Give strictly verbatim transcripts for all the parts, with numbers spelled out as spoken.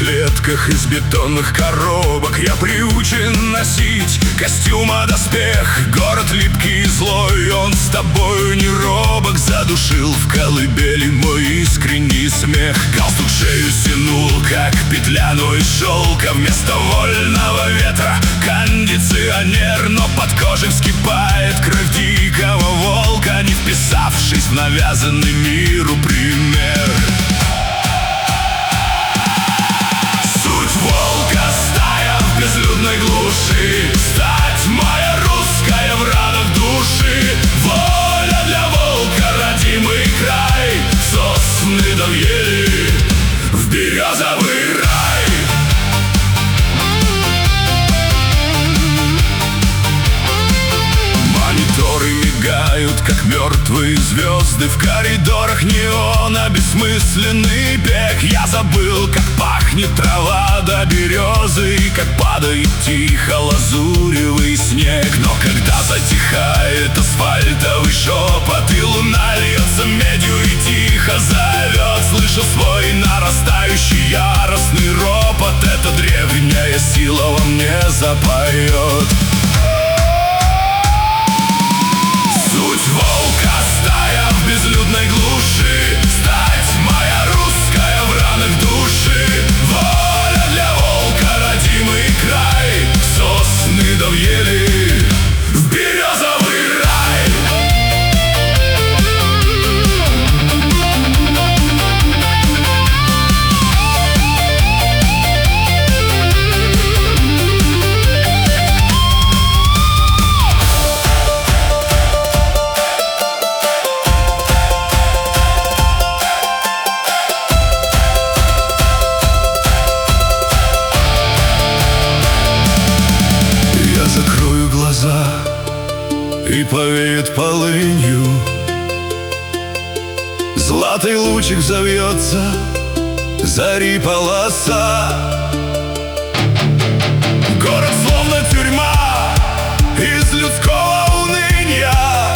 клетках из бетонных коробок я приучен носить костюм, а доспех. Город липкий и злой, он с тобою не робок. Задушил в колыбели мой искренний смех. Галстук шею стянул, как петля, но из шелка. Вместо вольного ветра кондиционер, но под кожей вскипает кровь дикого волка, не вписавшись в навязанный миру пример. Суть волка — стая в безлюдной глуши. Стать моя русская в ранах души. Воля для волка — родимый край. Сосны да ели в березовый рай. Мониторы мигают, как мертвые звезды. В коридорах неона бессмысленный бег. Я забыл, как пахнет трава до березы, и как падает тихо лазуревый снег. Но когда затихает асфальтовый шепот, и луна льется медью и тихо зовет, слышу свой нарастающий яростный ропот. Эта древняя сила во мне запоет. Суть волка — стая в безлюдной глуши. Стать моя русская в ранах души. Воля для волка — родимый край. Сосны да ели в березовый рай. Закрою глаза, и повеет полынью. Златый лучик завьется, зари полоса. Город словно тюрьма из людского уныния,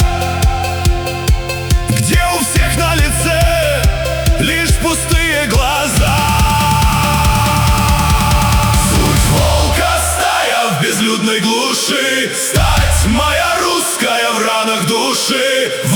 где у всех на лице лишь пустые глаза. В безлюдной глуши. Стать моя русская в ранах души.